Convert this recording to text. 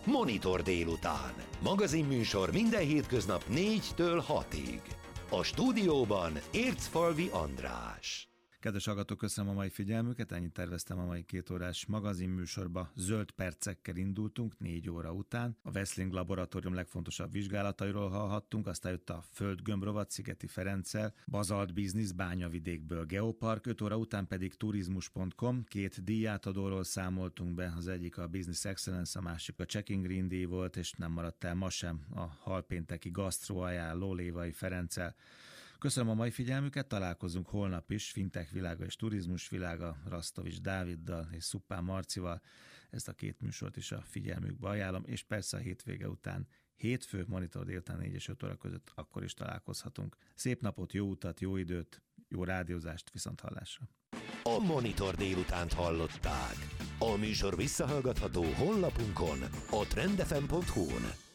Monitor délután. Magazinműsor minden hétköznap 4-től 6-ig. A stúdióban Ércfalvi András. Kedves hallgatók, köszönöm a mai figyelmüket, ennyit terveztem a mai 2 órás magazinműsorba. Zöld percekkel indultunk 4 óra után. A Wessling laboratórium legfontosabb vizsgálatairól hallhattunk, aztán jött a Földgömb-rovat Szigeti Ferenccel, Bazalt Business Bányavidékből Geopark, 5 óra után pedig turizmus.com, 2 díjátadóról számoltunk be, az egyik a Business Excellence, a másik a Checking Green díj volt, és nem maradt el ma sem a halpénteki gasztró ajánló Lévai Ferenccel. Köszönöm a mai figyelmüket, találkozunk holnap is, Fintech világa és turizmus világa, Rasztovics Dáviddal és Szuppán Marcival. Ezt a 2 műsort is a figyelmükbe ajánlom, és persze a hétvége után, hétfő, Monitor délután 4 és 5 óra között akkor is találkozhatunk. Szép napot, jó utat, jó időt, jó rádiózást, viszonthallásra. A Monitor délutánt hallották. A műsor visszahallgatható honlapunkon, a trendfm.hu-n.